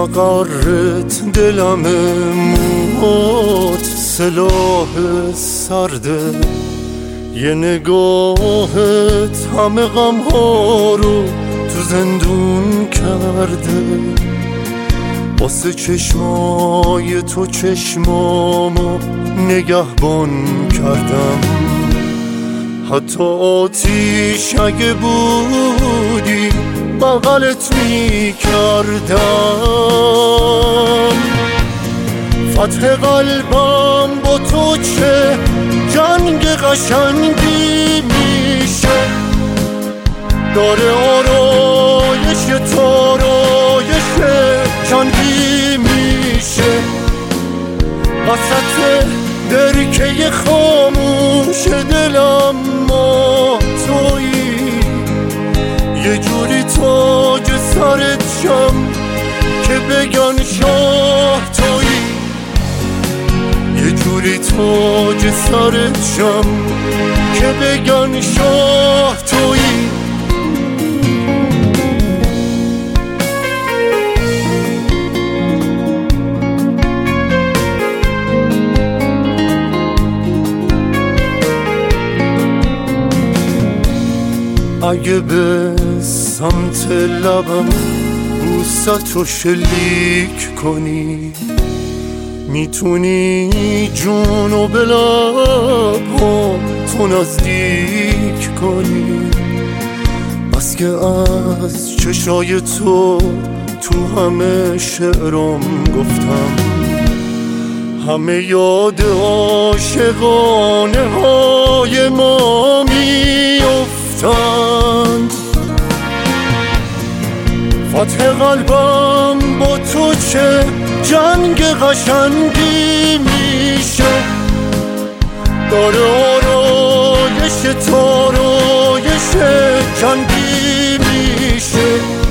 مقرت دلم موت سلاح سرده، یه نگاهت همه غم ها رو تو زندون کرده. واسه چشمای تو چشمامو نگهبان کردم، حتی آتیش اگه بودی بغلت می کردم. فتح قلبم با تو چه جنگ قشنگی میشه، داره آرایش تارایش چندی میشه. وسط درکه خاموش دلم ما تویی، یه جوری تاج سرت شم که بگن شاه تویی، یه جوری تاج سرت شم که بگن شاه تویی. اگه به سمت لبم بوستو شلیک کنی، میتونی جونو به لبها تو نزدیک کنی. بس که از چشای تو همه شعرام گفتم، همه یاد عاشقانه های ما میافتند. فتح قلبم با تو چه جنگ قشنگی میشه، داره آرایش تارایش چندی میشه.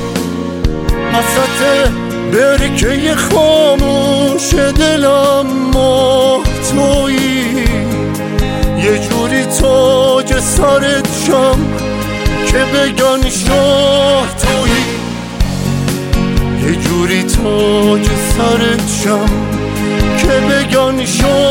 وسط برکه خاموش دلم ما تویی، یه جوری تاج سرت شم که بگن شاه تویی، یه جوری تاج سرت شم که بگن شاه